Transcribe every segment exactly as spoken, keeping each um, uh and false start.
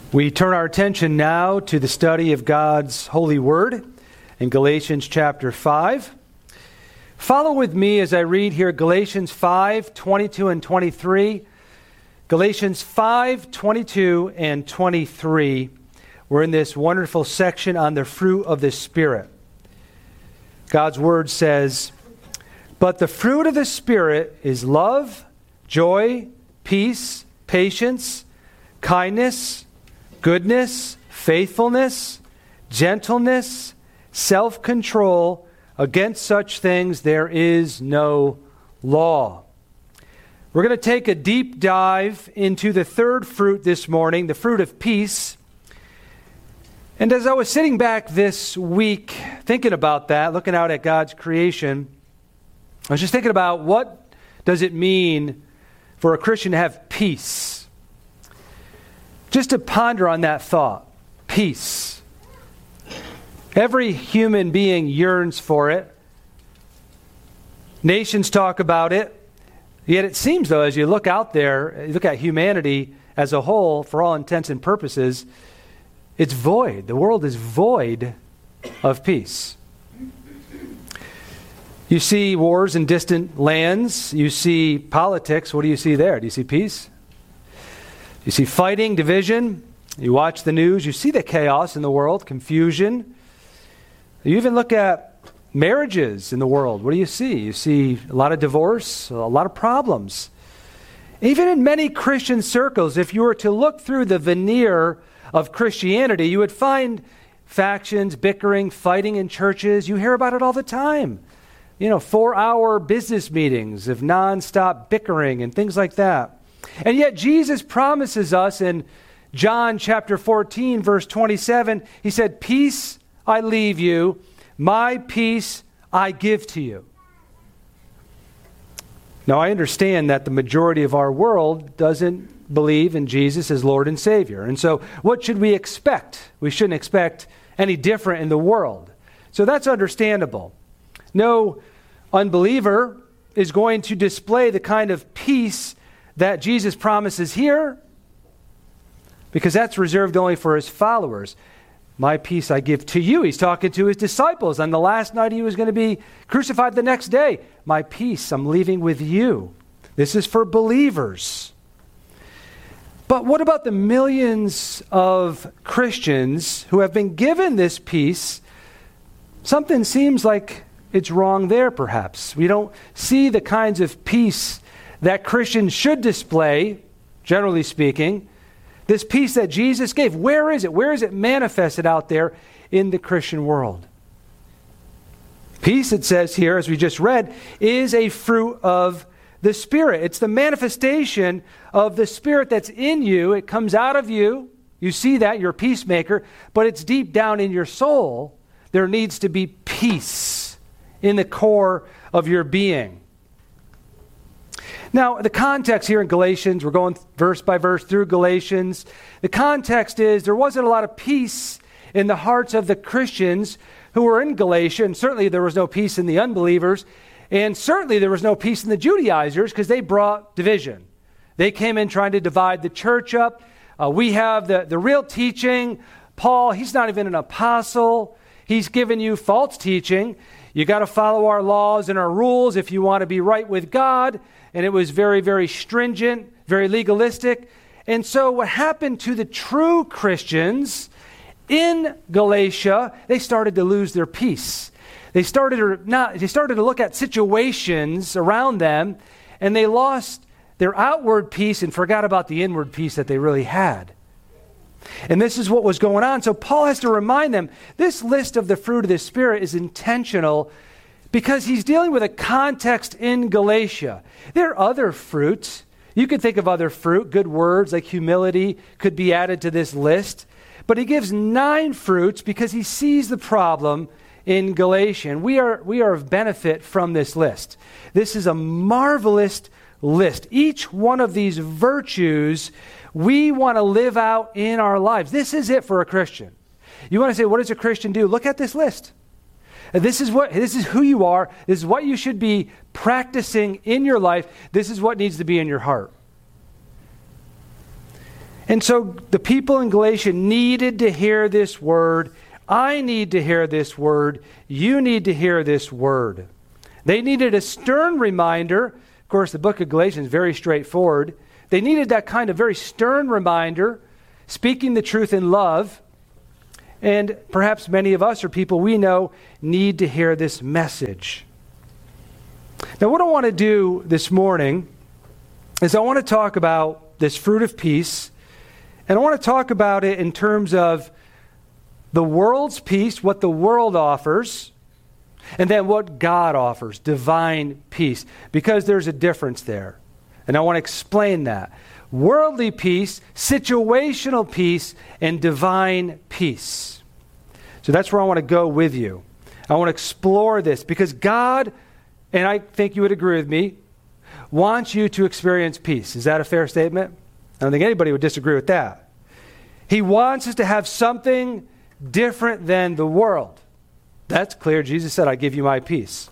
We turn our attention now to the study of God's holy word in Galatians chapter five. Follow with me as I read here Galatians five, twenty-two and twenty-three. Galatians five, twenty-two and twenty-three. We're in this wonderful section on the fruit of the Spirit. God's word says, "But the fruit of the Spirit is love, joy, peace, patience, kindness, goodness, faithfulness, gentleness, self-control. Against such things there is no law." We're going to take a deep dive into the third fruit this morning, the fruit of peace. And as I was sitting back this week thinking about that, looking out at God's creation, I was just thinking about what does it mean for a Christian to have peace? Just to ponder on that thought, peace. Every human being yearns for it. Nations talk about it. Yet it seems, though, as you look out there, you look at humanity as a whole, for all intents and purposes, it's void. The world is void of peace. You see wars in distant lands. You see politics. What do you see there? Do you see peace? You see fighting, division. You watch the news. You see the chaos in the world, confusion. You even look at marriages in the world. What do you see? You see a lot of divorce, a lot of problems. Even in many Christian circles, if you were to look through the veneer of Christianity, you would find factions, bickering, fighting in churches. You hear about it all the time. You know, four-hour business meetings of nonstop bickering and things like that. And yet Jesus promises us in John chapter fourteen, verse twenty-seven, he said, "Peace I leave you, my peace I give to you." Now I understand that the majority of our world doesn't believe in Jesus as Lord and Savior. And so what should we expect? We shouldn't expect any different in the world. So that's understandable. No unbeliever is going to display the kind of peace that Jesus promises here, because that's reserved only for his followers. "My peace I give to you." He's talking to his disciples on the last night he was going to be crucified the next day. "My peace I'm leaving with you." This is for believers. But what about the millions of Christians who have been given this peace? Something seems like it's wrong there, perhaps. We don't see the kinds of peace that Christians should display, generally speaking. This peace that Jesus gave, where is it? Where is it manifested out there in the Christian world? Peace, it says here, as we just read, is a fruit of the Spirit. It's the manifestation of the Spirit that's in you. It comes out of you. You see that, you're a peacemaker, but it's deep down in your soul. There needs to be peace in the core of your being. Now, the context here in Galatians, we're going verse by verse through Galatians. The context is there wasn't a lot of peace in the hearts of the Christians who were in Galatia, and certainly there was no peace in the unbelievers, and certainly there was no peace in the Judaizers because they brought division. They came in trying to divide the church up. Uh, we have the, the real teaching. Paul, he's not even an apostle. He's given you false teaching. You got to follow our laws and our rules if you want to be right with God. And it was very, very stringent, very legalistic. And so what happened to the true Christians in Galatia, they started to lose their peace. They started to not, they started to look at situations around them, and they lost their outward peace and forgot about the inward peace that they really had. And this is what was going on. So Paul has to remind them, this list of the fruit of the Spirit is intentional because he's dealing with a context in Galatia. There are other fruits. You could think of other fruit. Good words like humility could be added to this list. But he gives nine fruits because he sees the problem in Galatia. And we are, we are of benefit from this list. This is a marvelous list. Each one of these virtues we want to live out in our lives. This is it for a Christian. You want to say, what does a Christian do? Look at this list. This is what this is who you are. This is what you should be practicing in your life. This is what needs to be in your heart. And so the people in Galatia needed to hear this word. I need to hear this word. You need to hear this word. They needed a stern reminder. Of course, the book of Galatians is very straightforward. They needed that kind of very stern reminder, speaking the truth in love. And perhaps many of us or people we know need to hear this message. Now, what I want to do this morning is I want to talk about this fruit of peace. And I want to talk about it in terms of the world's peace, what the world offers, and then what God offers, divine peace, because there's a difference there. And I want to explain that. Worldly peace, situational peace, and divine peace. So that's where I want to go with you. I want to explore this because God, and I think you would agree with me, wants you to experience peace. Is that a fair statement? I don't think anybody would disagree with that. He wants us to have something different than the world. That's clear. Jesus said, I give you my peace.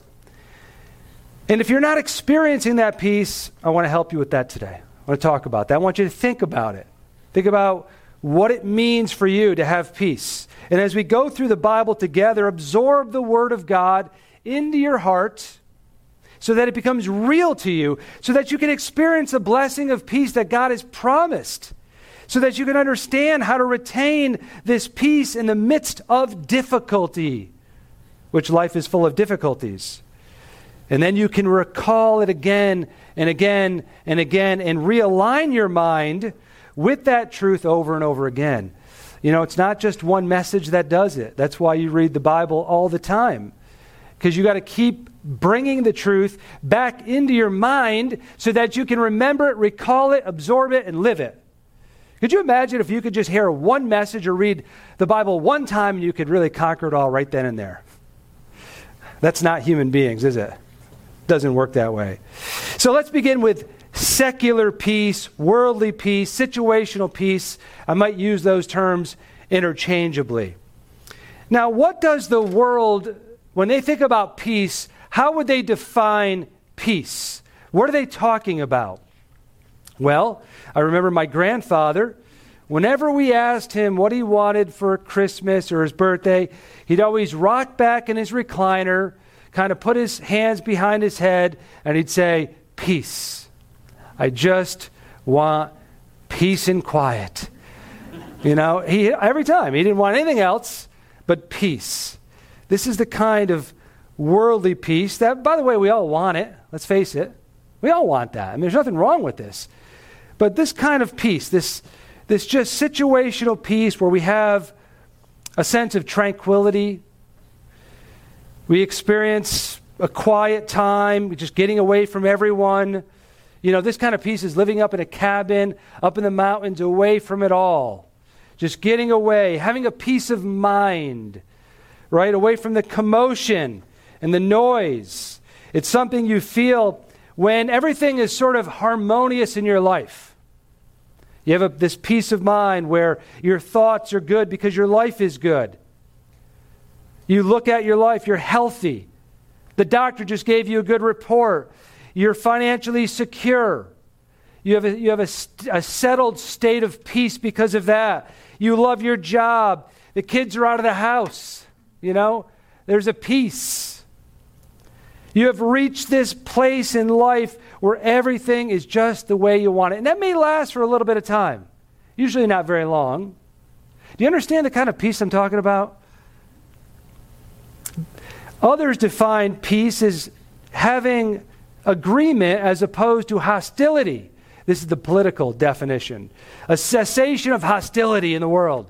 And if you're not experiencing that peace, I want to help you with that today. I want to talk about that. I want you to think about it. Think about what it means for you to have peace. And as we go through the Bible together, absorb the Word of God into your heart so that it becomes real to you, so that you can experience the blessing of peace that God has promised, so that you can understand how to retain this peace in the midst of difficulty, which life is full of difficulties. And then you can recall it again and again and again and realign your mind with that truth over and over again. You know, it's not just one message that does it. That's why you read the Bible all the time, because you got to keep bringing the truth back into your mind so that you can remember it, recall it, absorb it, and live it. Could you imagine if you could just hear one message or read the Bible one time and you could really conquer it all right then and there? That's not human beings, is it? Doesn't work that way. So let's begin with secular peace, worldly peace, situational peace. I might use those terms interchangeably. Now, what does the world, when they think about peace, how would they define peace? What are they talking about? Well, I remember my grandfather, whenever we asked him what he wanted for Christmas or his birthday, he'd always rock back in his recliner, kind of put his hands behind his head, and he'd say, peace. I just want peace and quiet. You know, he every time. He didn't want anything else but peace. This is the kind of worldly peace that, by the way, we all want it. Let's face it. We all want that. I mean, there's nothing wrong with this. But this kind of peace, this, this just situational peace where we have a sense of tranquility, we experience a quiet time, just getting away from everyone. You know, this kind of peace is living up in a cabin, up in the mountains, away from it all. Just getting away, having a peace of mind, right? Away from the commotion and the noise. It's something you feel when everything is sort of harmonious in your life. You have a, this peace of mind where your thoughts are good because your life is good. You look at your life, you're healthy. The doctor just gave you a good report. You're financially secure. You have a, you have a, a settled state of peace because of that. You love your job. The kids are out of the house. You know, there's a peace. You have reached this place in life where everything is just the way you want it. And that may last for a little bit of time. Usually not very long. Do you understand the kind of peace I'm talking about? Others define peace as having agreement as opposed to hostility. This is the political definition. A cessation of hostility in the world.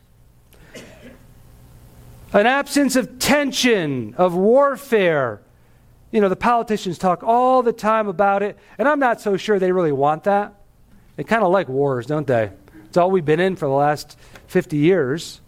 An absence of tension, of warfare. You know, the politicians talk all the time about it, and I'm not so sure they really want that. They kind of like wars, don't they? It's all we've been in for the last fifty years.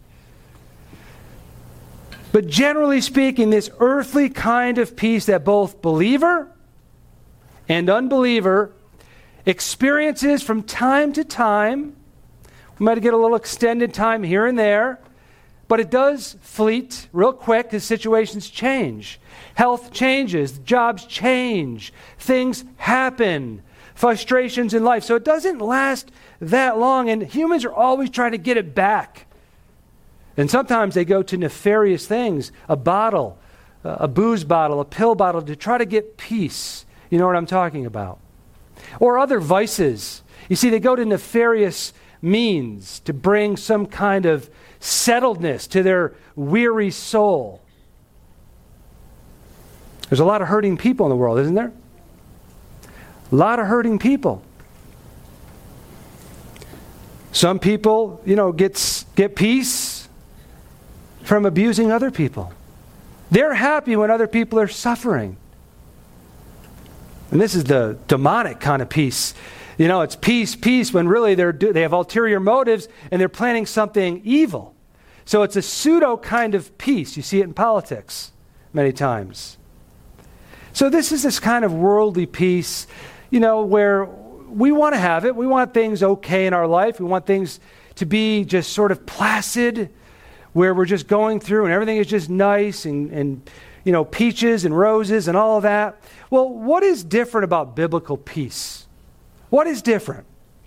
But generally speaking, this earthly kind of peace that both believer and unbeliever experiences from time to time. We might get a little extended time here and there, but it does fleet real quick as situations change. Health changes, jobs change, things happen, frustrations in life. So it doesn't last that long, and humans are always trying to get it back. And sometimes they go to nefarious things, a bottle, a booze bottle, a pill bottle, to try to get peace. You know what I'm talking about? Or other vices. You see, they go to nefarious means to bring some kind of settledness to their weary soul. There's a lot of hurting people in the world, isn't there? A lot of hurting people. Some people, you know, gets get peace from abusing other people. They're happy when other people are suffering. And this is the demonic kind of peace. You know, it's peace, peace, when really they're they have ulterior motives and they're planning something evil. So it's a pseudo kind of peace. You see it in politics many times. So this is this kind of worldly peace, you know, where we want to have it. We want things okay in our life. We want things to be just sort of placid, where we're just going through and everything is just nice and, and you know, peaches and roses and all of that. Well, what is different about biblical peace? What is different?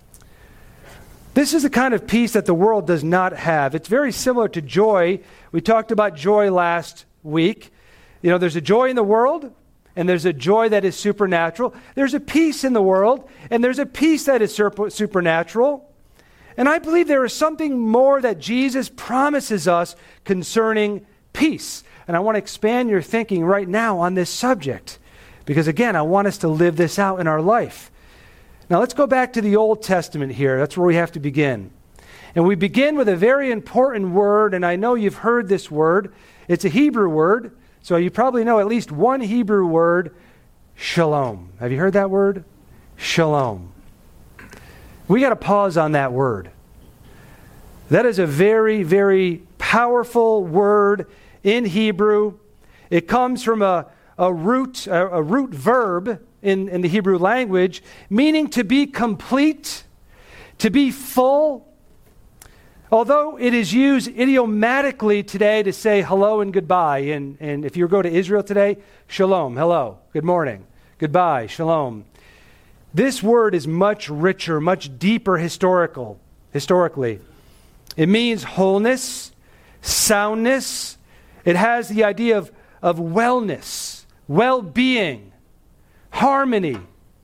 This is the kind of peace that the world does not have. It's very similar to joy. We talked about joy last week. You know, there's a joy in the world, and there's a joy that is supernatural. There's a peace in the world, and there's a peace that is super- supernatural. And I believe there is something more that Jesus promises us concerning peace. And I want to expand your thinking right now on this subject, because again, I want us to live this out in our life. Now let's go back to the Old Testament here. That's where we have to begin. And we begin with a very important word, and I know you've heard this word. It's a Hebrew word, so you probably know at least one Hebrew word, shalom. Have you heard that word? Shalom. We got to pause on that word. That is a very, very powerful word in Hebrew. It comes from a, a root a, a root verb in, in the Hebrew language, meaning to be complete, to be full. Although it is used idiomatically today to say hello and goodbye. And, and if you go to Israel today, shalom, hello, good morning, goodbye, shalom. This word is much richer, much deeper historical, historically. It means wholeness, soundness. It has the idea of, of wellness, well-being, harmony.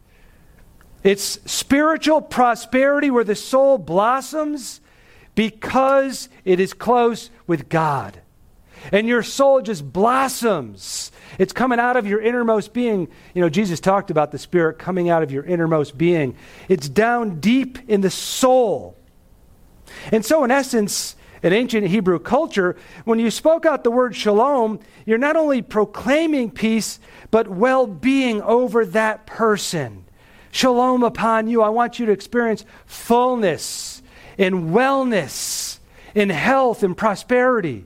It's spiritual prosperity where the soul blossoms because it is close with God. And your soul just blossoms. It's coming out of your innermost being. You know, Jesus talked about the Spirit coming out of your innermost being. It's down deep in the soul. And so, in essence, in ancient Hebrew culture, when you spoke out the word shalom, you're not only proclaiming peace, but well-being over that person. Shalom upon you. I want you to experience fullness and wellness, in health and prosperity.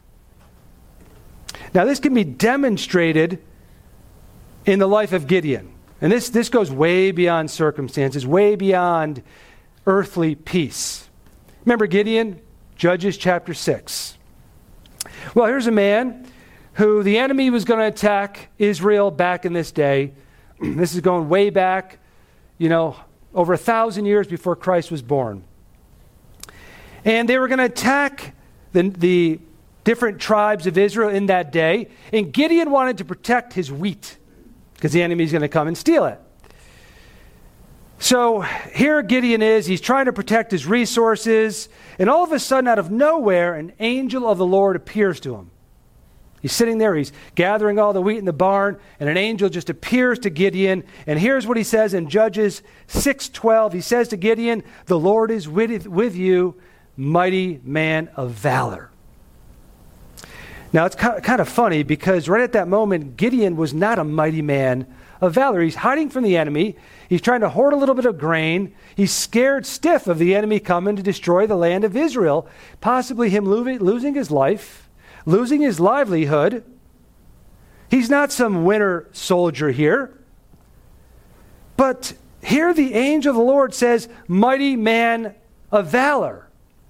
Now, this can be demonstrated in the life of Gideon. And this, this goes way beyond circumstances, way beyond earthly peace. Remember Gideon? Judges chapter six. Well, here's a man who the enemy was going to attack Israel back in this day. This is going way back, you know, over a thousand years before Christ was born. And they were going to attack the, the different tribes of Israel in that day. And Gideon wanted to protect his wheat because the enemy is going to come and steal it. So here Gideon is. He's trying to protect his resources. And all of a sudden, out of nowhere, an angel of the Lord appears to him. He's sitting there. He's gathering all the wheat in the barn. And an angel just appears to Gideon. And here's what he says in Judges six twelve. He says to Gideon, "The Lord is with, with you, mighty man of valor." Now, it's kind of funny because right at that moment, Gideon was not a mighty man of valor. He's hiding from the enemy. He's trying to hoard a little bit of grain. He's scared stiff of the enemy coming to destroy the land of Israel, possibly him losing his life, losing his livelihood. He's not some winter soldier here. But here the angel of the Lord says, mighty man of valor.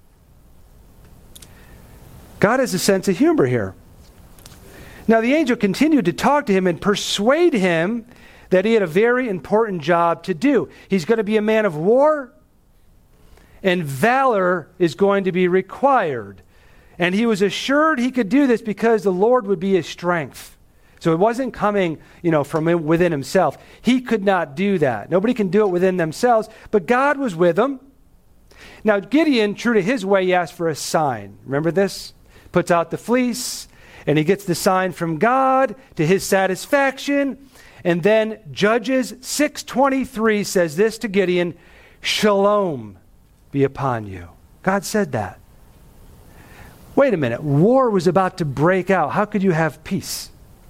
God has a sense of humor here. Now the angel continued to talk to him and persuade him that he had a very important job to do. He's going to be a man of war, and valor is going to be required. And he was assured he could do this because the Lord would be his strength. So it wasn't coming, you know, from within himself. He could not do that. Nobody can do it within themselves, but God was with him. Now, Gideon, true to his way, he asked for a sign. Remember this? Puts out the fleece, and he gets the sign from God to his satisfaction. And then Judges six twenty-three says this to Gideon, "Shalom be upon you." God said that. Wait a minute. War was about to break out. How could you have peace?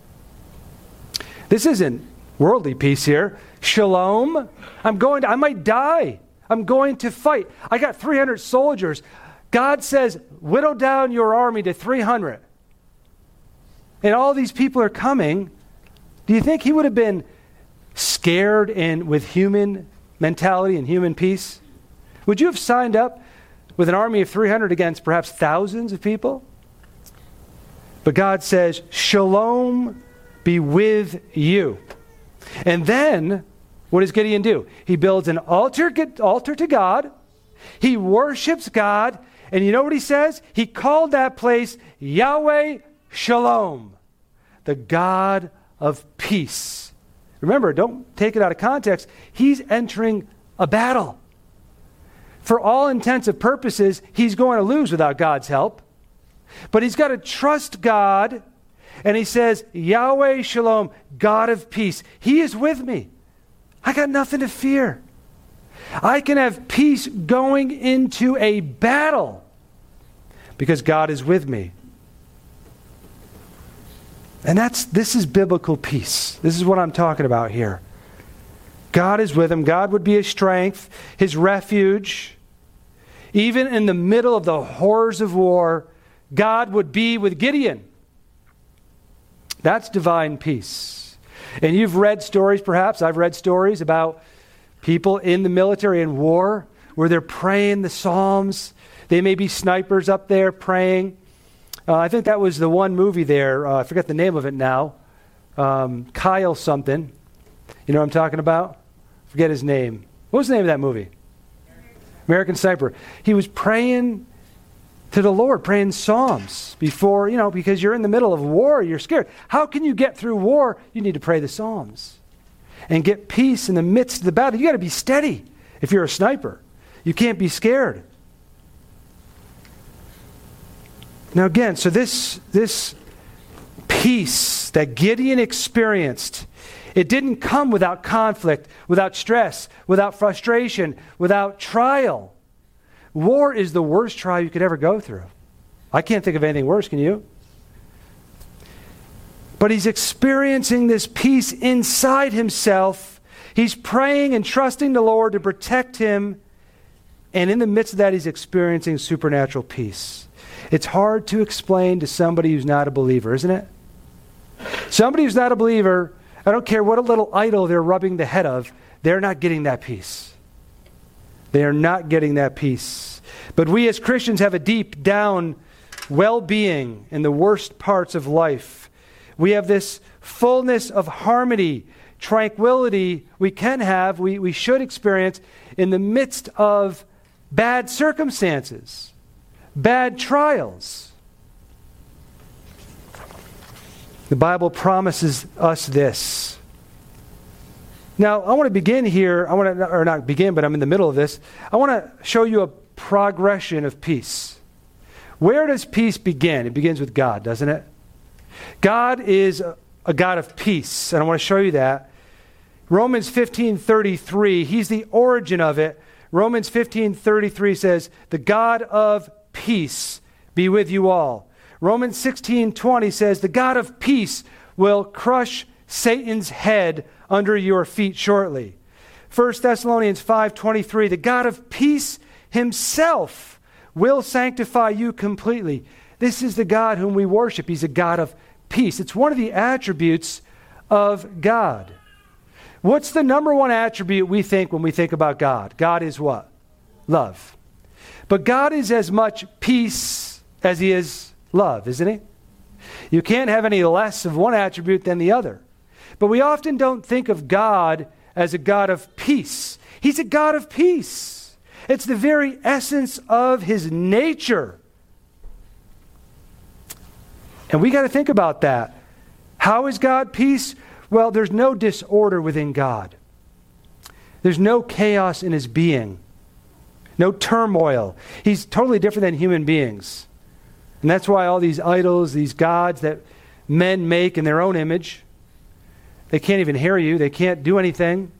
This isn't worldly peace here. Shalom. I'm going to, I might die. I'm going to fight. I got three hundred soldiers. God says, whittle down your army to three hundred. And all these people are coming. Do you think he would have been scared and with human mentality and human peace? Would you have signed up with an army of three hundred against perhaps thousands of people? But God says, "Shalom be with you." And then, what does Gideon do? He builds an altar, altar to God. He worships God. And you know what he says? He called that place Yahweh Shalom, the God of peace. Remember, don't take it out of context. He's entering a battle. For all intents and purposes, he's going to lose without God's help. But he's got to trust God. And he says, Yahweh Shalom, God of peace. He is with me. I got nothing to fear. I can have peace going into a battle because God is with me. And that's this is biblical peace. This is what I'm talking about here. God is with him. God would be his strength, his refuge. Even in the middle of the horrors of war, God would be with Gideon. That's divine peace. And you've read stories, perhaps. I've read stories about people in the military in war where they're praying the Psalms. They may be snipers up there praying. Uh, I think that was the one movie there. Uh, I forget the name of it now. Um, Kyle something. You know what I'm talking about? Forget his name. What was the name of that movie? American Sniper. He was praying to the Lord, praying Psalms before, you know, because you're in the middle of war, you're scared. How can you get through war? You need to pray the Psalms and get peace in the midst of the battle. You got to be steady if you're a sniper. You can't be scared. Now again, so this, this peace that Gideon experienced, it didn't come without conflict, without stress, without frustration, without trial. War is the worst trial you could ever go through. I can't think of anything worse, can you? But he's experiencing this peace inside himself. He's praying and trusting the Lord to protect him. And in the midst of that, he's experiencing supernatural peace. It's hard to explain to somebody who's not a believer, isn't it? Somebody who's not a believer, I don't care what a little idol they're rubbing the head of, they're not getting that peace. They are not getting that peace. But we as Christians have a deep down well-being in the worst parts of life. We have this fullness of harmony, tranquility we can have, we, we should experience in the midst of bad circumstances, bad trials. The Bible promises us this. Now, I want to begin here, I want to, or not begin, but I'm in the middle of this. I want to show you a progression of peace. Where does peace begin? It begins with God, doesn't it? God is a, a God of peace, and I want to show you that. Romans fifteen thirty-three, he's the origin of it. Romans fifteen thirty-three says, "The God of peace be with you all." Romans sixteen twenty says, "The God of peace will crush Satan's head under your feet shortly." First Thessalonians five twenty-three, "The God of peace himself will sanctify you completely." This is the God whom we worship. He's a God of peace. It's one of the attributes of God. What's the number one attribute we think when we think about God? God is what? Love. But God is as much peace as he is love, isn't he? You can't have any less of one attribute than the other. But we often don't think of God as a God of peace. He's a God of peace. It's the very essence of his nature. And we got to think about that. How is God peace? Well, there's no disorder within God. There's no chaos in his being. No turmoil. He's totally different than human beings. And that's why all these idols, these gods that men make in their own image, they can't even hear you. They can't do anything.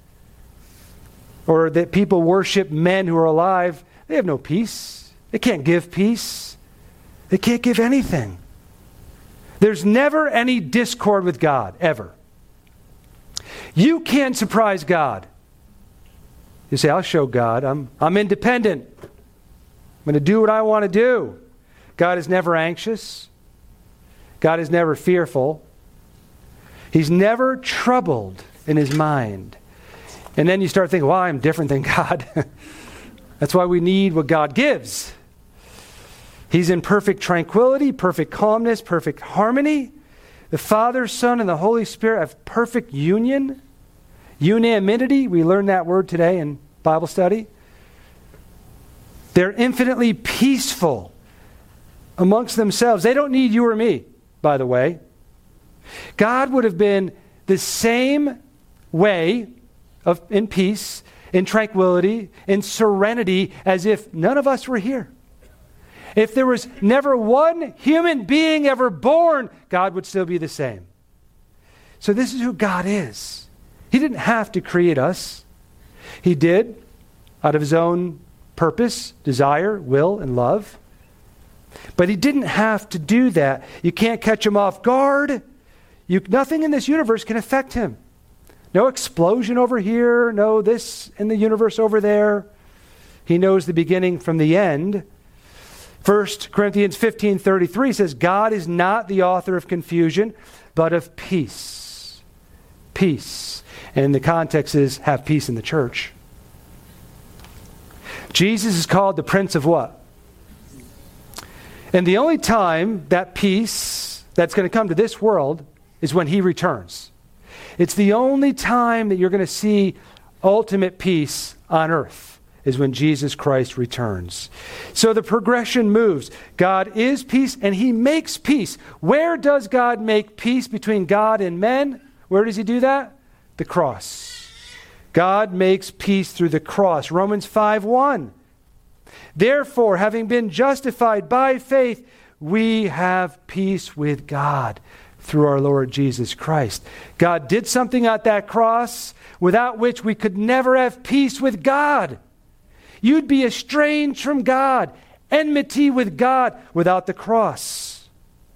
Or that people worship men who are alive. They have no peace. They can't give peace. They can't give anything. There's never any discord with God, ever. You can't surprise God. You say, I'll show God. I'm, I'm independent. I'm going to do what I want to do. God is never anxious. God is never fearful. He's never troubled in his mind. And then you start thinking, well, I'm different than God. That's why we need what God gives. He's in perfect tranquility, perfect calmness, perfect harmony. The Father, Son, and the Holy Spirit have perfect union. Unanimity, we learned that word today in Bible study. They're infinitely peaceful amongst themselves. They don't need you or me, by the way. God would have been the same way of in peace, in tranquility, in serenity, as if none of us were here. If there was never one human being ever born, God would still be the same. So this is who God is. He didn't have to create us. He did out of his own purpose, desire, will, and love. But he didn't have to do that. You can't catch him off guard. You, nothing in this universe can affect him. No explosion over here, no this in the universe over there. He knows the beginning from the end. First Corinthians fifteen thirty-three says, God is not the author of confusion, but of peace. Peace. And the context is have peace in the church. Jesus is called the Prince of what? And the only time that peace that's going to come to this world is when he returns. It's the only time that you're going to see ultimate peace on earth is when Jesus Christ returns. So the progression moves. God is peace and he makes peace. Where does God make peace between God and men? Where does he do that? The cross. God makes peace through the cross. Romans five one. Therefore, having been justified by faith, we have peace with God through our Lord Jesus Christ. God did something at that cross without which we could never have peace with God. You'd be estranged from God, enmity with God without the cross.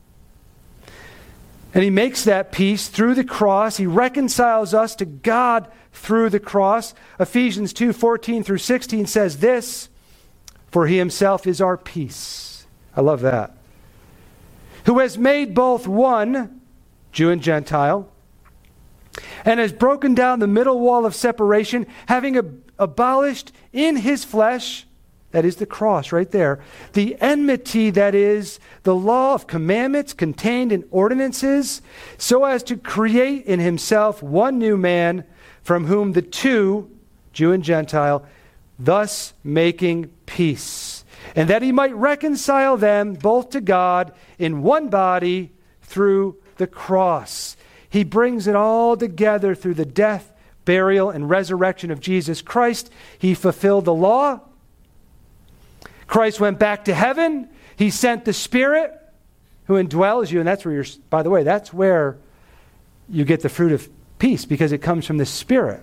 And he makes that peace through the cross. He reconciles us to God through the cross. Ephesians two fourteen through sixteen says this, for he himself is our peace. I love that. Who has made both one, Jew and Gentile, and has broken down the middle wall of separation, having ab- abolished in his flesh, that is the cross right there, the enmity that is the law of commandments contained in ordinances, so as to create in himself one new man, from whom the two, Jew and Gentile, thus making peace, and that he might reconcile them both to God in one body through the cross. He brings it all together through the death, burial, and resurrection of Jesus Christ. He fulfilled the law. Christ went back to heaven. He sent the Spirit who indwells you, and that's where you're, by the way, that's where you get the fruit of peace, because it comes from the Spirit.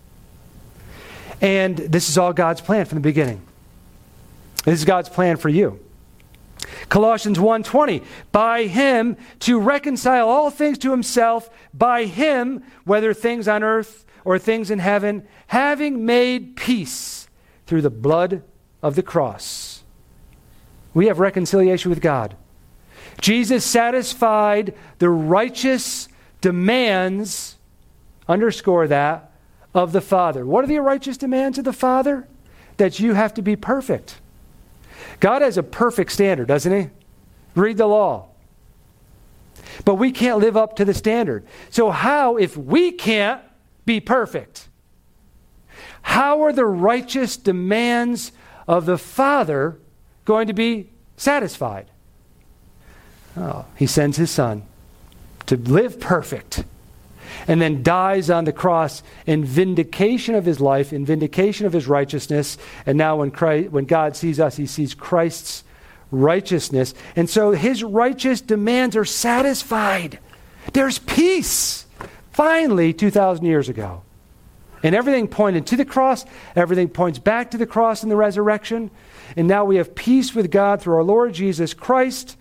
And this is all God's plan from the beginning. This is God's plan for you. Colossians one twenty, by him to reconcile all things to himself, by him, whether things on earth or things in heaven, having made peace through the blood of the cross. We have reconciliation with God. Jesus satisfied the righteous demands, underscore that, of the Father. What are the righteous demands of the Father? That you have to be perfect. God has a perfect standard, doesn't he? Read the law. But we can't live up to the standard. So how, if we can't be perfect, how are the righteous demands of the Father going to be satisfied? Oh, he sends his Son to live perfect and then dies on the cross in vindication of his life, in vindication of his righteousness. And now when Christ, when God sees us, he sees Christ's righteousness. And so his righteous demands are satisfied. There's peace. Finally, two thousand years ago. And everything pointed to the cross. Everything points back to the cross and the resurrection. And now we have peace with God through our Lord Jesus Christ.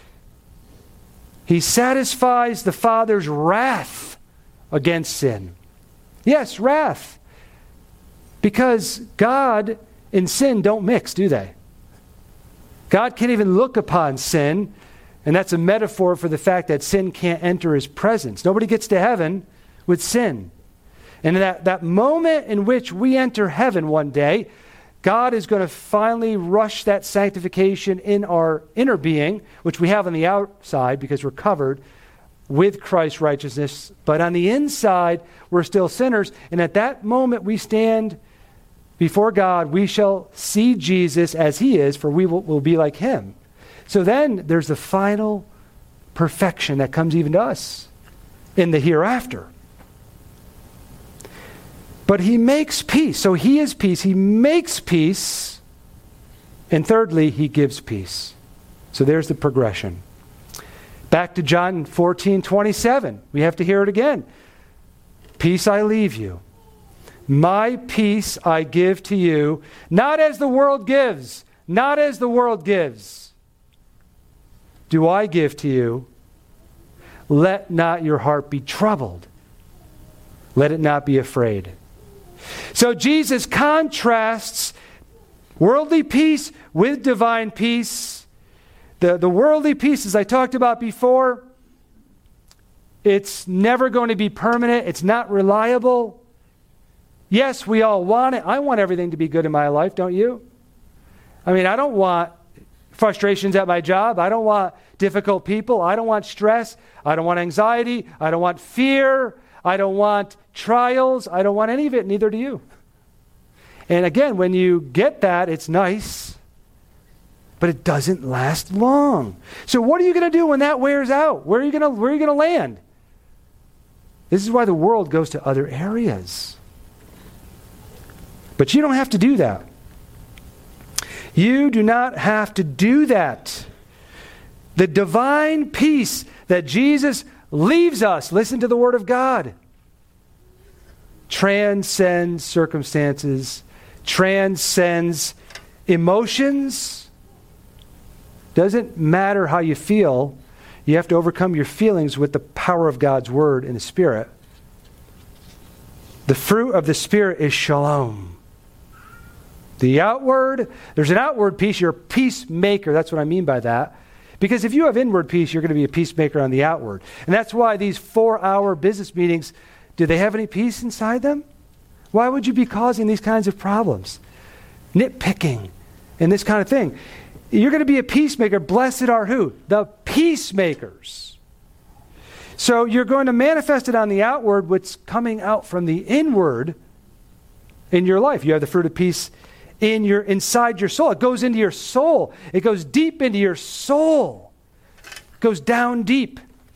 He satisfies the Father's wrath against sin. Yes, wrath. Because God and sin don't mix, do they? God can't even look upon sin, and that's a metaphor for the fact that sin can't enter his presence. Nobody gets to heaven with sin. And that, that moment in which we enter heaven one day, God is going to finally rush that sanctification in our inner being, which we have on the outside because we're covered with Christ's righteousness. But on the inside, we're still sinners. And at that moment we stand before God, we shall see Jesus as he is, for we will, will be like him. So then there's the final perfection that comes even to us in the hereafter. But he makes peace. So he is peace. He makes peace. And thirdly, he gives peace. So there's the progression. Back to John fourteen twenty-seven. We have to hear it again. Peace I leave you. My peace I give to you. Not as the world gives. Not as the world gives. Do I give to you. Let not your heart be troubled. Let it not be afraid. So Jesus contrasts worldly peace with divine peace. The, the worldly peace, as I talked about before, it's never going to be permanent. It's not reliable. Yes, we all want it. I want everything to be good in my life, don't you? I mean, I don't want frustrations at my job. I don't want difficult people. I don't want stress. I don't want anxiety. I don't want fear. I don't want trials. I don't want any of it. Neither do you. And again, when you get that, it's nice, but it doesn't last long. So what are you going to do when that wears out? Where are you going to, where are you going to land? This is why the world goes to other areas. But you don't have to do that. You do not have to do that. The divine peace that Jesus leaves us, listen to the Word of God, transcends circumstances, transcends emotions. Doesn't matter how you feel. You have to overcome your feelings with the power of God's Word and the Spirit. The fruit of the Spirit is shalom. The outward, there's an outward peace. You're a peacemaker. That's what I mean by that. Because if you have inward peace, you're going to be a peacemaker on the outward. And that's why these four-hour business meetings, do they have any peace inside them? Why would you be causing these kinds of problems? Nitpicking and this kind of thing. You're going to be a peacemaker. Blessed are who? The peacemakers. So you're going to manifest it on the outward, what's coming out from the inward in your life. You have the fruit of peace in your inside your soul. It goes into your soul. It goes deep into your soul. It goes down deep.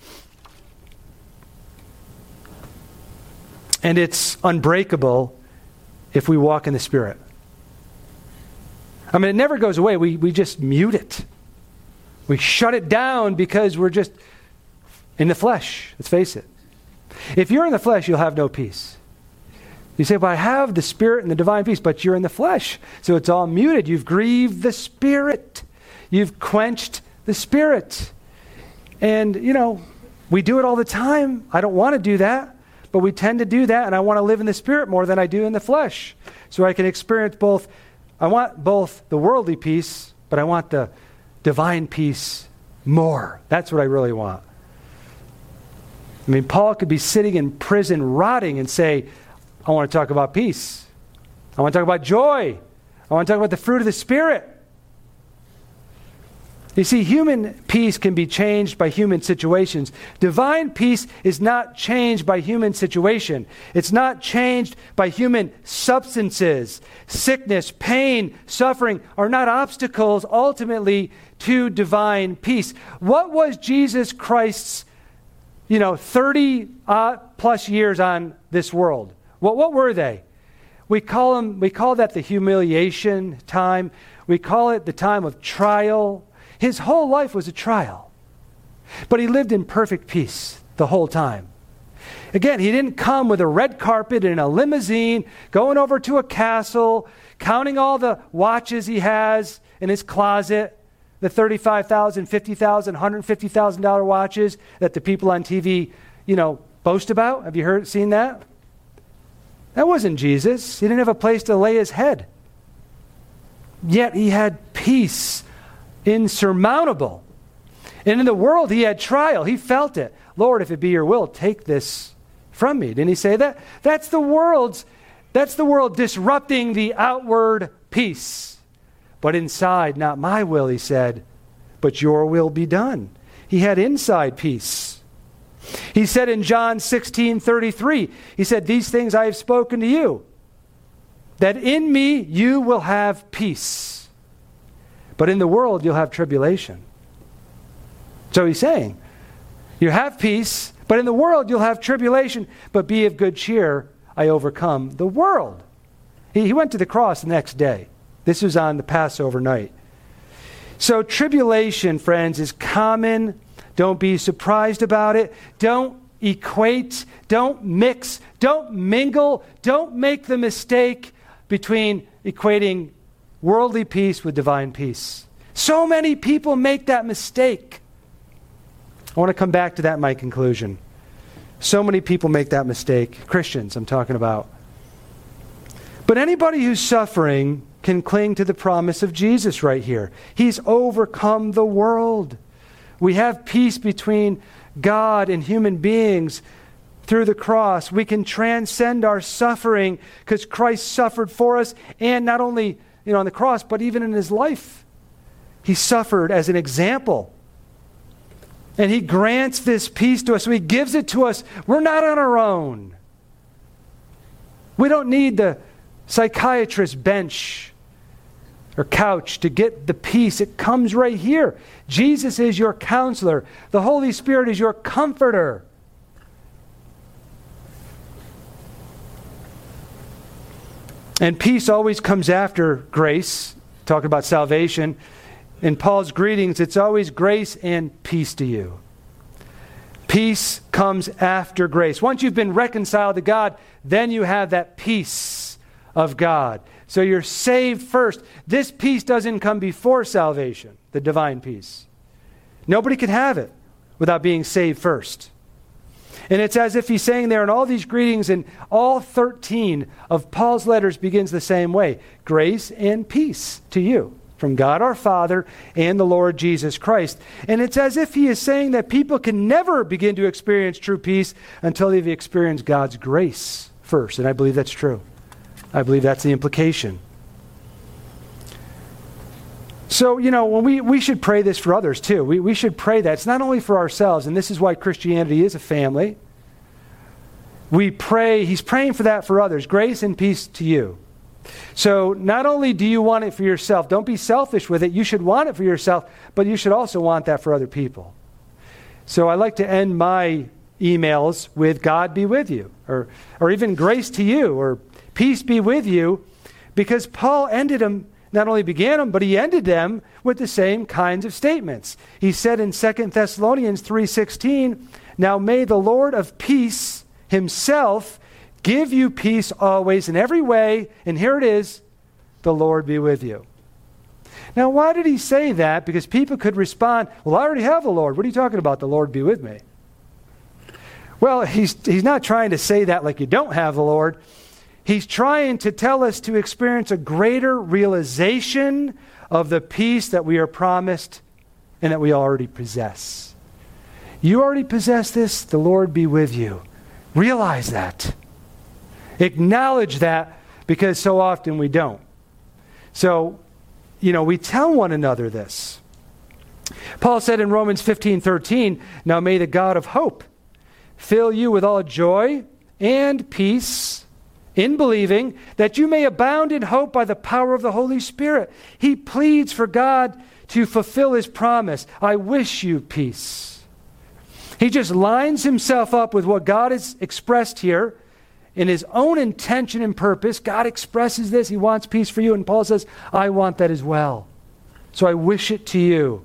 And it's unbreakable if we walk in the Spirit. I mean, it never goes away. We, we just mute it. We shut it down because we're just in the flesh. Let's face it. If you're in the flesh, you'll have no peace. You say, well, I have the Spirit and the divine peace, but you're in the flesh. So it's all muted. You've grieved the Spirit. You've quenched the Spirit. And, you know, we do it all the time. I don't want to do that, but we tend to do that, and I want to live in the Spirit more than I do in the flesh. So I can experience both. I want both the worldly peace, but I want the divine peace more. That's what I really want. I mean, Paul could be sitting in prison rotting and say, I want to talk about peace. I want to talk about joy. I want to talk about the fruit of the Spirit. You see, human peace can be changed by human situations. Divine peace is not changed by human situation. It's not changed by human substances. Sickness, pain, suffering are not obstacles ultimately to divine peace. What was Jesus Christ's, you know, thirty uh, plus years on this world? What, what were they? We call them, we call that the humiliation time. We call it the time of trial. His whole life was a trial. But he lived in perfect peace the whole time. Again, he didn't come with a red carpet and a limousine, going over to a castle, counting all the watches he has in his closet, the thirty-five thousand dollars, fifty thousand dollars, one hundred fifty thousand dollars watches that the people on T V, you know, boast about. Have you heard, seen that? That wasn't Jesus. He didn't have a place to lay his head. Yet he had peace, insurmountable. And in the world, he had trial. He felt it. Lord, if it be your will, take this from me. Didn't he say that? That's the world's, that's the world disrupting the outward peace. But inside, not my will, he said, but your will be done. He had inside peace. He said in John sixteen thirty-three, he said, these things I have spoken to you, that in me you will have peace. But in the world, you'll have tribulation. So he's saying, you have peace, but in the world, you'll have tribulation. But be of good cheer, I overcome the world. He, he went to the cross the next day. This was on the Passover night. So tribulation, friends, is common. Don't be surprised about it. Don't equate. Don't mix. Don't mingle. Don't make the mistake between equating worldly peace with divine peace. So many people make that mistake. I want to come back to that in my conclusion. So many people make that mistake. Christians, I'm talking about. But anybody who's suffering can cling to the promise of Jesus right here. He's overcome the world. We have peace between God and human beings through the cross. We can transcend our suffering because Christ suffered for us, and not only, you know, on the cross, but even in his life. He suffered as an example. And he grants this peace to us. So he gives it to us. We're not on our own. We don't need the psychiatrist bench or couch to get the peace. It comes right here. Jesus is your counselor. The Holy Spirit is your comforter. And peace always comes after grace. Talking about salvation. In Paul's greetings, it's always grace and peace to you. Peace comes after grace. Once you've been reconciled to God, then you have that peace of God. So you're saved first. This peace doesn't come before salvation, the divine peace. Nobody can have it without being saved first. And it's as if he's saying there in all these greetings, and all thirteen of Paul's letters begins the same way. Grace and peace to you from God our Father and the Lord Jesus Christ. And it's as if he is saying that people can never begin to experience true peace until they've experienced God's grace first. And I believe that's true. I believe that's the implication. So, you know, when we, we should pray this for others too. We, we should pray that. It's not only for ourselves, and this is why Christianity is a family. We pray, he's praying for that for others. Grace and peace to you. So not only do you want it for yourself, don't be selfish with it. You should want it for yourself, but you should also want that for other people. So I like to end my emails with God be with you, or, or even grace to you, or peace be with you, because Paul ended them, not only began them, but he ended them with the same kinds of statements. He said in Second Thessalonians three sixteen, now may the Lord of peace himself give you peace always in every way, and here it is, the Lord be with you. Now, why did he say that? Because people could respond, well, I already have the Lord. What are you talking about, the Lord be with me? Well, he's, he's not trying to say that like you don't have the Lord. He's trying to tell us to experience a greater realization of the peace that we are promised and that we already possess. You already possess this, the Lord be with you. Realize that. Acknowledge that, because so often we don't. So, you know, we tell one another this. Paul said in Romans fifteen thirteen, now may the God of hope fill you with all joy and peace in believing, that you may abound in hope by the power of the Holy Spirit. He pleads for God to fulfill his promise. I wish you peace. He just lines himself up with what God has expressed here in his own intention and purpose. God expresses this. He wants peace for you. And Paul says, I want that as well. So I wish it to you.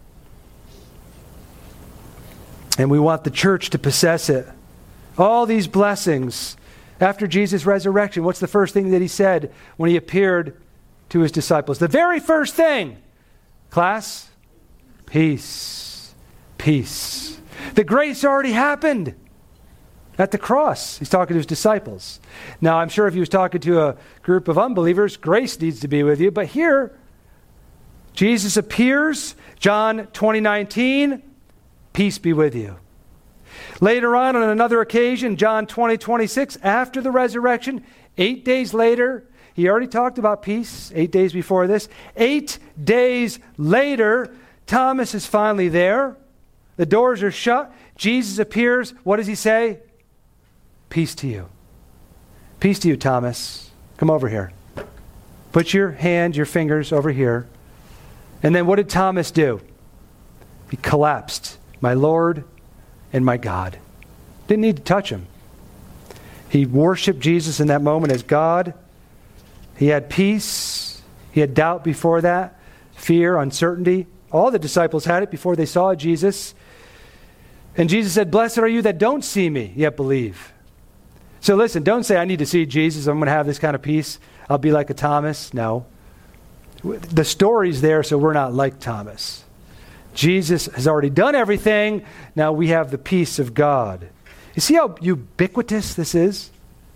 And we want the church to possess it. All these blessings after Jesus' resurrection. What's the first thing that he said when he appeared to his disciples? The very first thing, class, peace, peace. The grace already happened at the cross. He's talking to his disciples. Now, I'm sure if he was talking to a group of unbelievers, grace needs to be with you. But here, Jesus appears, John twenty nineteen, peace be with you. Later on, on another occasion, John twenty twenty-six, after the resurrection, eight days later, he already talked about peace, eight days before this. Eight days later, Thomas is finally there. The doors are shut. Jesus appears. What does he say? Peace to you. Peace to you, Thomas. Come over here. Put your hand, your fingers over here. And then what did Thomas do? He collapsed. My Lord and my God. Didn't need to touch him. He worshiped Jesus in that moment as God. He had peace. He had doubt before that. Fear, uncertainty. All the disciples had it before they saw Jesus. And Jesus said, blessed are you that don't see me, yet believe. So listen, don't say, I need to see Jesus. I'm going to have this kind of peace. I'll be like a Thomas. No. The story's there, so we're not like Thomas. Jesus has already done everything. Now we have the peace of God. You see how ubiquitous this is?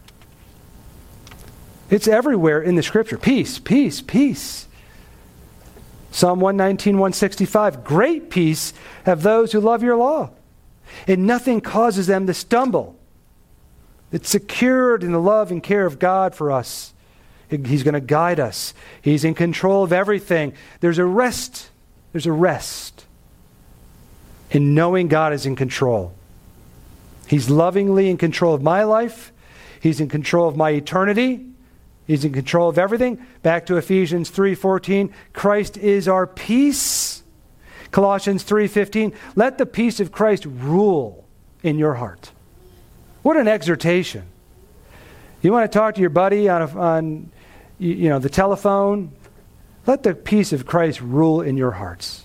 It's everywhere in the Scripture. Peace, peace, peace. Psalm one nineteen, one sixty-five. Great peace have those who love your law, and nothing causes them to stumble. It's secured in the love and care of God for us. He's going to guide us. He's in control of everything. There's a rest. There's a rest in knowing God is in control. He's lovingly in control of my life. He's in control of my eternity. He's in control of everything. Back to Ephesians three fourteen. Christ is our peace. Colossians three fifteen. Let the peace of Christ rule in your heart. What an exhortation. You want to talk to your buddy on, a, on you, you know, the telephone? Let the peace of Christ rule in your hearts.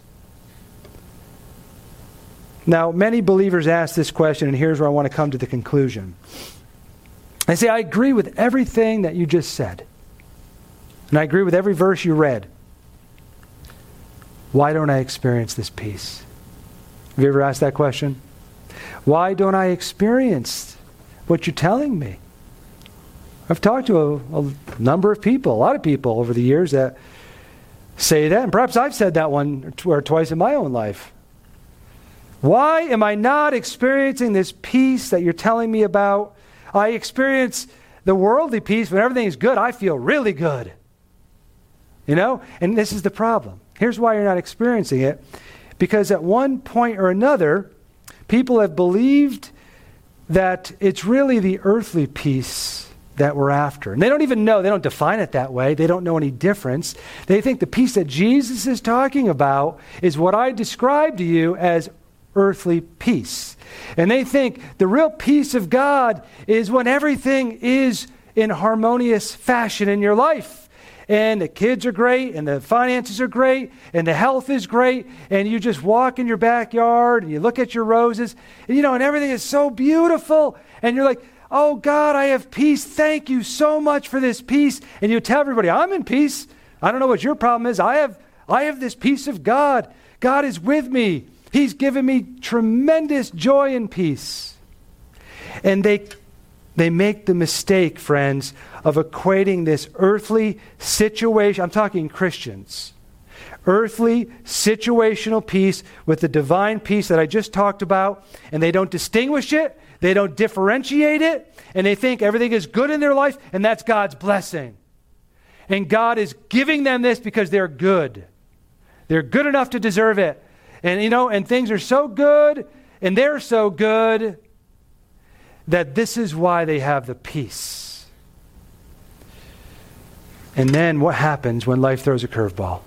Now, many believers ask this question, and here's where I want to come to the conclusion. They say, I agree with everything that you just said. And I agree with every verse you read. Why don't I experience this peace? Have you ever asked that question? Why don't I experience what you're telling me? I've talked to a, a number of people, a lot of people over the years that say that, and perhaps I've said that one or, tw- or twice in my own life. Why am I not experiencing this peace that you're telling me about? I experience the worldly peace when everything's good. I feel really good. You know? And this is the problem. Here's why you're not experiencing it. Because at one point or another, people have believed that it's really the earthly peace that we're after. And they don't even know. They don't define it that way. They don't know any difference. They think the peace that Jesus is talking about is what I described to you as earthly peace. And they think the real peace of God is when everything is in harmonious fashion in your life. And the kids are great, and the finances are great, and the health is great, and you just walk in your backyard, and you look at your roses, and, you know, and everything is so beautiful. And you're like, oh, God, I have peace. Thank you so much for this peace. And you tell everybody, I'm in peace. I don't know what your problem is. I have, I have this peace of God. God is with me. He's given me tremendous joy and peace. And they, they make the mistake, friends, of equating this earthly situation, I'm talking Christians, earthly situational peace with the divine peace that I just talked about, and they don't distinguish it, they don't differentiate it, and they think everything is good in their life, and that's God's blessing. And God is giving them this because they're good. They're good enough to deserve it. And, you know, and things are so good, and they're so good, that this is why they have the peace. And then what happens when life throws a curveball?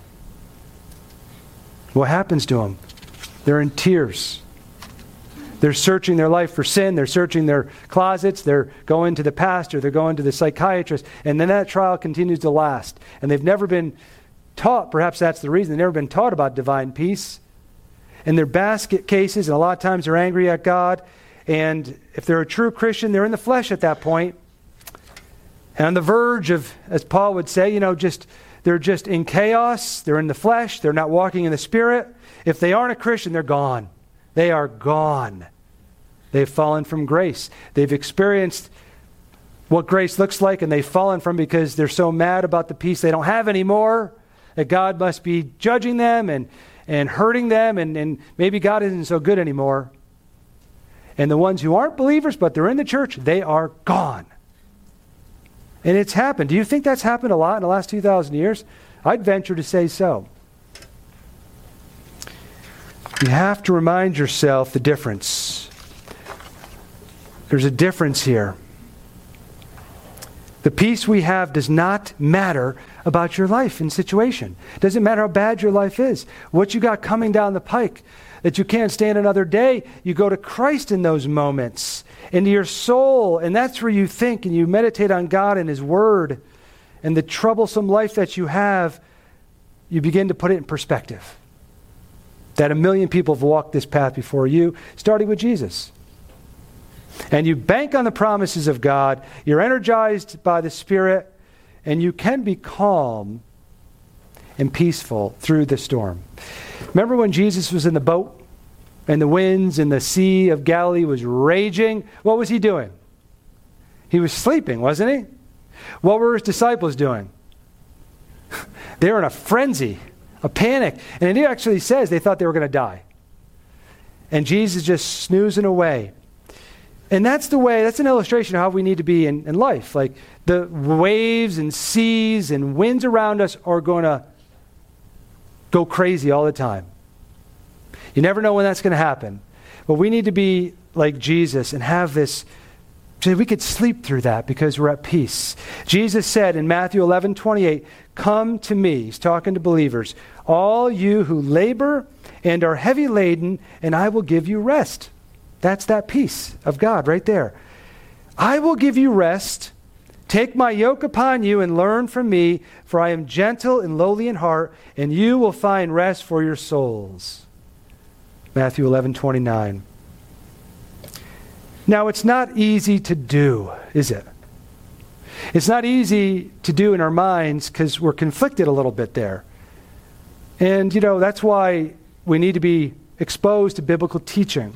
What happens to them? They're in tears. They're searching their life for sin. They're searching their closets. They're going to the pastor. They're going to the psychiatrist. And then that trial continues to last. And they've never been taught, perhaps that's the reason, they've never been taught about divine peace. And they're basket cases, and a lot of times they're angry at God. And if they're a true Christian, they're in the flesh at that point. And on the verge of, as Paul would say, you know, just they're just in chaos. They're in the flesh. They're not walking in the Spirit. If they aren't a Christian, they're gone. They are gone. They've fallen from grace. They've experienced what grace looks like, and they've fallen from because they're so mad about the peace they don't have anymore, that God must be judging them and, and hurting them, and, and maybe God isn't so good anymore. And the ones who aren't believers, but they're in the church, they are gone. And it's happened. Do you think that's happened a lot in the last two thousand years? I'd venture to say so. You have to remind yourself the difference. There's a difference here. The peace we have does not matter about your life and situation. It doesn't matter how bad your life is. What you got coming down the pike, that you can't stand another day, you go to Christ in those moments, into your soul, and that's where you think and you meditate on God and His Word, and the troublesome life that you have, you begin to put it in perspective. That a million people have walked this path before you, starting with Jesus. And you bank on the promises of God, you're energized by the Spirit, and you can be calm and peaceful through the storm. Remember when Jesus was in the boat, and the winds and the Sea of Galilee was raging? What was He doing? He was sleeping, wasn't He? What were His disciples doing? They were in a frenzy. A panic. And it actually says they thought they were going to die. And Jesus just snoozing away. And that's the way, that's an illustration of how we need to be in, in life. Like the waves and seas and winds around us are going to go crazy all the time. You never know when that's going to happen. But we need to be like Jesus and have this, so we could sleep through that because we're at peace. Jesus said in Matthew eleven twenty-eight, "Come to me," He's talking to believers, "all you who labor and are heavy laden, and I will give you rest." That's that peace of God right there. "I will give you rest. Take my yoke upon you and learn from me, for I am gentle and lowly in heart, and you will find rest for your souls." Matthew eleven twenty-nine. Now, it's not easy to do, is it? It's not easy to do in our minds because we're conflicted a little bit there. And, you know, that's why we need to be exposed to biblical teaching.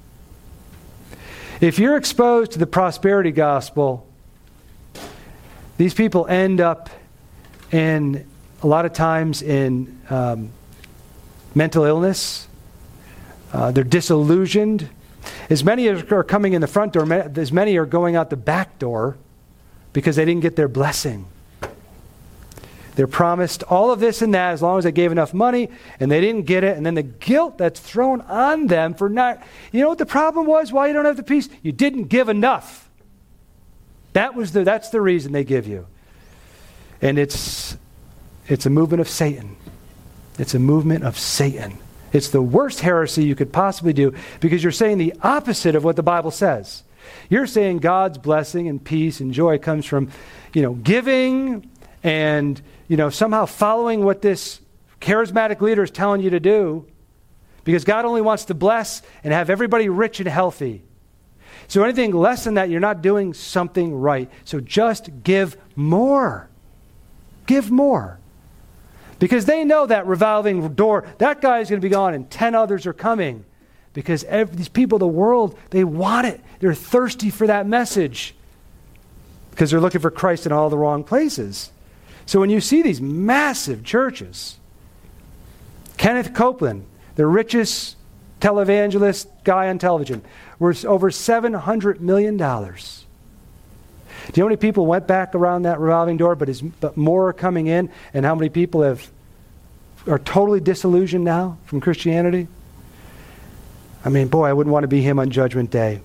If you're exposed to the prosperity gospel, these people end up in, a lot of times, in um, mental illness. Uh, they're disillusioned. As many as are coming in the front door, as many are going out the back door because they didn't get their blessing. They're promised all of this and that as long as they gave enough money, and they didn't get it. And then the guilt that's thrown on them for not... You know what the problem was? Why you don't have the peace? You didn't give enough. That was the, that's the reason they give you. And it's, it's a movement of Satan. It's a movement of Satan. It's the worst heresy you could possibly do because you're saying the opposite of what the Bible says. You're saying God's blessing and peace and joy comes from, you know, giving and, you know, somehow following what this charismatic leader is telling you to do, because God only wants to bless and have everybody rich and healthy. So anything less than that, you're not doing something right. So just give more. Give more. Because they know that revolving door, that guy is going to be gone and ten others are coming. Because every, these people of the world, they want it. They're thirsty for that message. Because they're looking for Christ in all the wrong places. So when you see these massive churches, Kenneth Copeland, the richest televangelist guy on television, worth over seven hundred million dollars. Do you know how many people went back around that revolving door, but, is, but more are coming in? And how many people have are totally disillusioned now from Christianity? I mean, boy, I wouldn't want to be him on Judgment Day.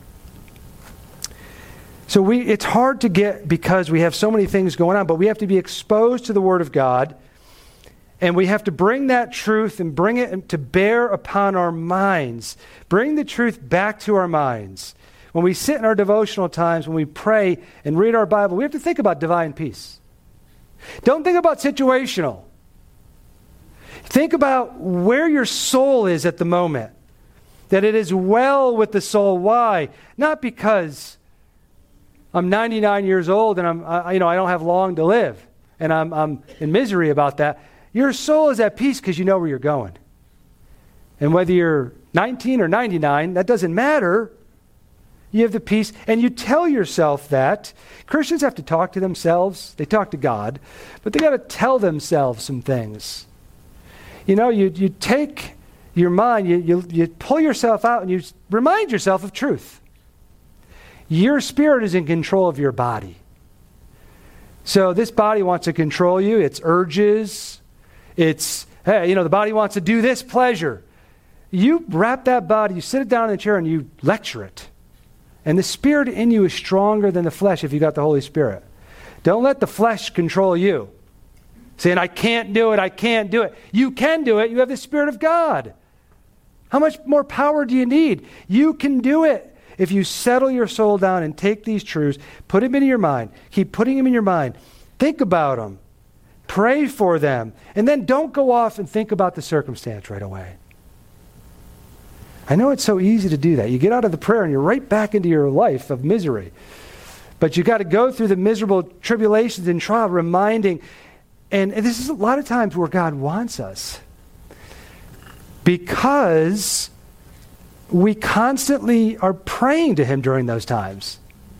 So we it's hard to get because we have so many things going on, but we have to be exposed to the Word of God, and we have to bring that truth and bring it to bear upon our minds. Bring the truth back to our minds. When we sit in our devotional times, when we pray and read our Bible, we have to think about divine peace. Don't think about situational. Think about where your soul is at the moment. That it is well with the soul. Why? Not because I'm ninety-nine years old and I'm, I, you know, I don't have long to live, and I'm, I'm in misery about that. Your soul is at peace because you know where you're going. And whether you're nineteen or ninety-nine, that doesn't matter. You have the peace, and you tell yourself that. Christians have to talk to themselves. They talk to God, but they got to tell themselves some things. You know, you you take your mind, you, you you pull yourself out, and you remind yourself of truth. Your spirit is in control of your body. So this body wants to control you. Its urges. It's, hey, you know, the body wants to do this pleasure. You wrap that body, you sit it down in the chair, and you lecture it. And the spirit in you is stronger than the flesh if you got the Holy Spirit. Don't let the flesh control you. Saying, I can't do it, I can't do it. You can do it. You have the Spirit of God. How much more power do you need? You can do it. If you settle your soul down and take these truths, put them into your mind, keep putting them in your mind, think about them, pray for them, and then don't go off and think about the circumstance right away. I know it's so easy to do that. You get out of the prayer and you're right back into your life of misery. But you got to go through the miserable tribulations and trial, reminding, and, and this is a lot of times where God wants us. Because we constantly are praying to Him during those times.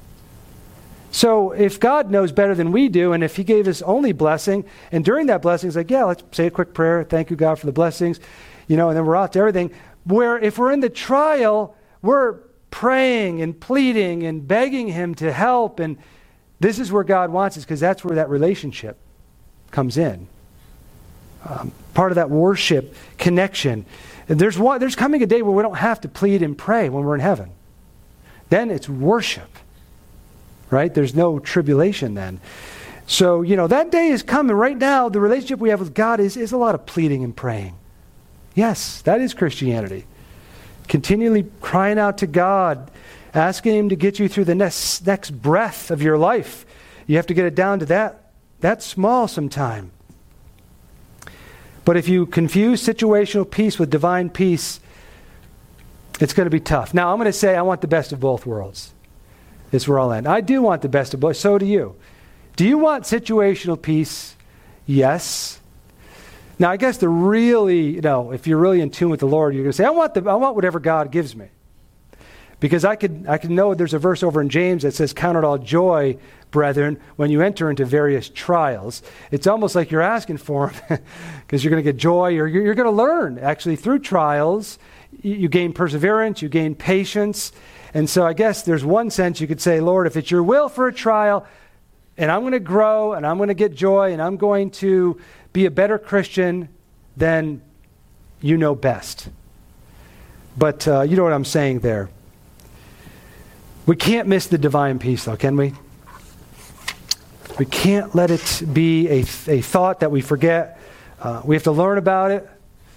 So if God knows better than we do, and if He gave us only blessing, and during that blessing, it's like, yeah, let's say a quick prayer. Thank you, God, for the blessings. You know, and then we're out to everything. Where if we're in the trial, we're praying and pleading and begging Him to help. And this is where God wants us, because that's where that relationship comes in. Um, part of that worship connection. And there's one, there's coming a day where we don't have to plead and pray when we're in heaven. Then it's worship. Right? There's no tribulation then. So, you know, that day is coming. Right now, the relationship we have with God is, is a lot of pleading and praying. Yes, that is Christianity. Continually crying out to God, asking Him to get you through the next, next breath of your life. You have to get it down to that, that small sometime. But if you confuse situational peace with divine peace, it's going to be tough. Now, I'm going to say I want the best of both worlds. This is where I'll end. I do want the best of both. So do you. Do you want situational peace? Yes. Now, I guess the really, you know, if you're really in tune with the Lord, you're going to say, I want the, I want whatever God gives me. Because I could, I could know there's a verse over in James that says, count it all joy, brethren, when you enter into various trials. It's almost like you're asking for them because you're going to get joy, or you're, you're going to learn, actually, through trials. You, you gain perseverance, you gain patience. And so I guess there's one sense you could say, Lord, if it's your will for a trial, and I'm going to grow, and I'm going to get joy, and I'm going to be a better Christian, then you know best. But uh, you know what I'm saying there. We can't miss the divine peace, though, can we? We can't let it be a, a thought that we forget. Uh, we have to learn about it.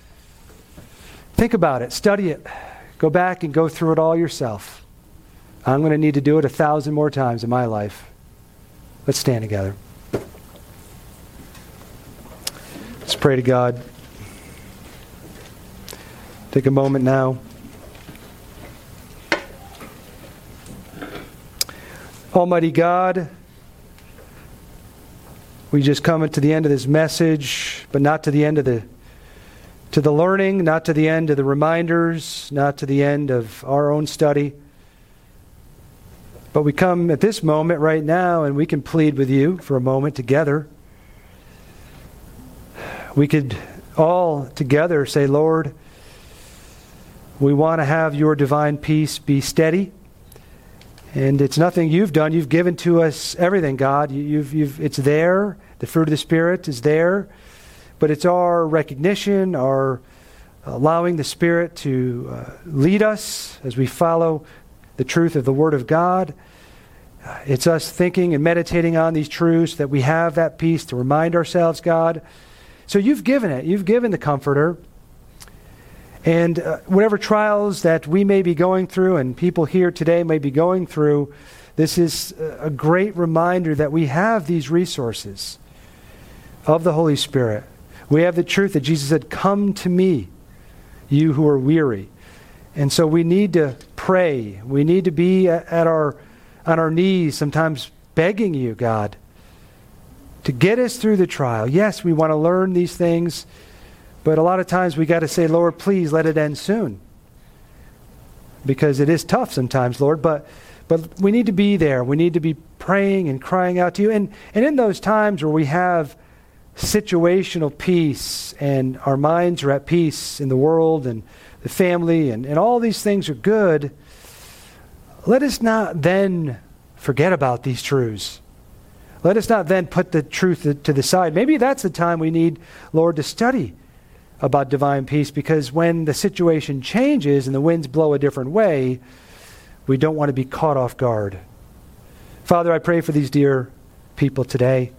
Think about it. Study it. Go back and go through it all yourself. I'm going to need to do it a thousand more times in my life. Let's stand together. Let's pray to God. Take a moment now. Almighty God, we just come to the end of this message, but not to the end of the to the learning, not to the end of the reminders, not to the end of our own study. But we come at this moment right now, and we can plead with you for a moment together. We could all together say, Lord, we want to have your divine peace be steady. And it's nothing you've done. You've given to us everything, God. You've, you've, it's there. The fruit of the Spirit is there. But it's our recognition, our allowing the Spirit to uh, lead us as we follow the truth of the Word of God. Uh, it's us thinking and meditating on these truths that we have that peace to remind ourselves, God. So you've given it. You've given the Comforter. And uh, whatever trials that we may be going through and people here today may be going through, this is a great reminder that we have these resources of the Holy Spirit. We have the truth that Jesus said, "Come to me, you who are weary." And so we need to pray. We need to be at our on our knees, sometimes begging you, God, to get us through the trial. Yes, we want to learn these things, but a lot of times we got to say, "Lord, please let it end soon." Because it is tough sometimes, Lord, but but we need to be there. We need to be praying and crying out to you. And and in those times where we have situational peace and our minds are at peace in the world and the family and, and all these things are good, let us not then forget about these truths. Let us not then put the truth to, to the side. Maybe that's the time we need, Lord, to study about divine peace, because when the situation changes and the winds blow a different way, we don't want to be caught off guard. Father, I pray for these dear people today.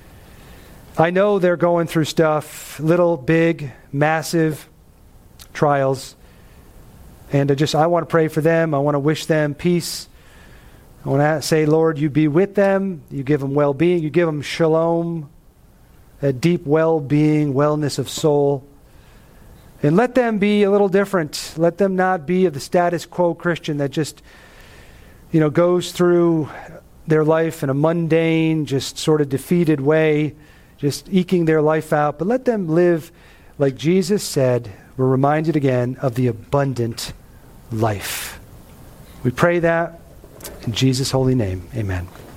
I know they're going through stuff, little, big, massive trials. And I just, I want to pray for them. I want to wish them peace. I want to say, Lord, you be with them. You give them well-being. You give them shalom, that deep well-being, wellness of soul. And let them be a little different. Let them not be the status quo Christian that just, you know, goes through their life in a mundane, just sort of defeated way, just eking their life out. But let them live like Jesus said. We're reminded again of the abundant life. We pray that in Jesus' holy name. Amen.